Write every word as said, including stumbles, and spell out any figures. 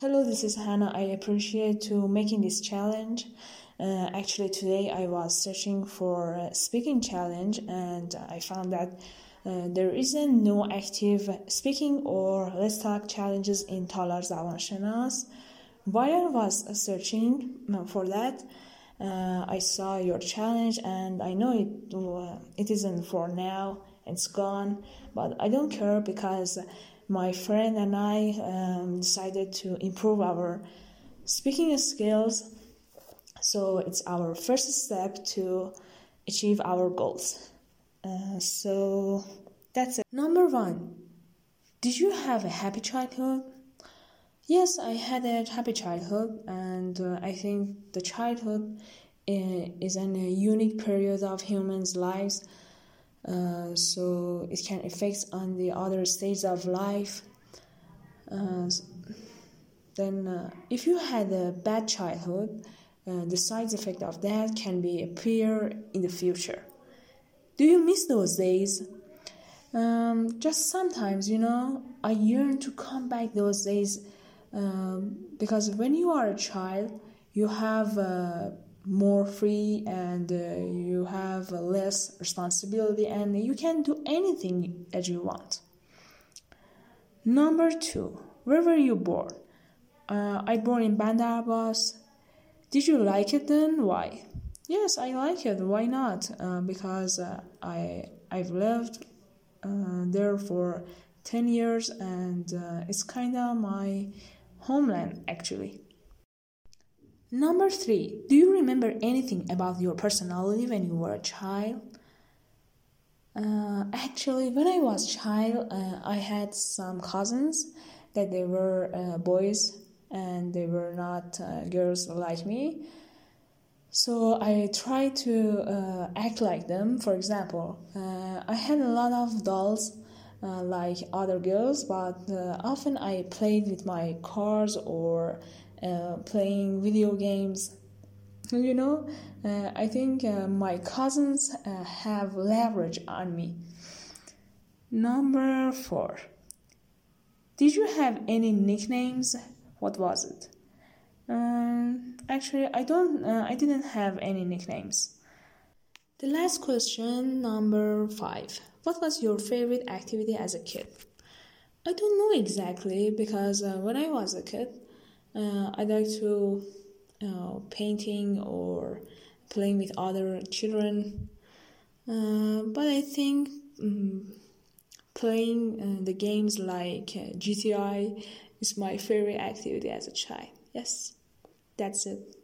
Hello, this is Hannah. I appreciate to making this challenge. Uh, actually, today I was searching for a speaking challenge and I found that uh, there isn't no active speaking or let's talk challenges in Talar Zaban Shenas. While I was searching for that, uh, I saw your challenge and I know it uh, it isn't for now. It's gone, but I don't care because my friend and I um, decided to improve our speaking skills. So it's our first step to achieve our goals. Uh, so that's it. Number one, did you have a happy childhood? Yes, I had a happy childhood, and uh, I think the childhood is an, a unique period of humans' lives. Uh, so it can affect on the other stages of life. Uh, then, uh, if you had a bad childhood, uh, the side effect of that can be appear in the future. Do you miss those days? Um, just sometimes, you know, I yearn to come back those days um, because when you are a child, you have uh, more free and uh, you have uh, less responsibility and you can do anything that you want. Number two, where were you born? Uh, I born in Bandar Abbas. Did you like it then? Why? Yes, I like it. Why not? Uh, because uh, I I've lived uh, there for ten years and uh, it's kind of my homeland actually. Number three, do you remember anything about your personality when you were a child? Uh, actually, when I was a child, uh, I had some cousins that they were uh, boys and they were not uh, girls like me. So I tried to uh, act like them. For example, uh, I had a lot of dolls uh, like other girls, but uh, often I played with my cars or uh, playing video games. You know, uh, I think uh, my cousins uh, have leverage on me. Number four. Did you have any nicknames? What was it? Um, actually, I don't. Uh, I didn't have any nicknames. The last question, number five. What was your favorite activity as a kid? I don't know exactly because uh, when I was a kid, uh, I like to uh, painting or playing with other children. Uh, but I think um, playing uh, the games like uh, G T I is my favorite activity as a child. Yes, that's it.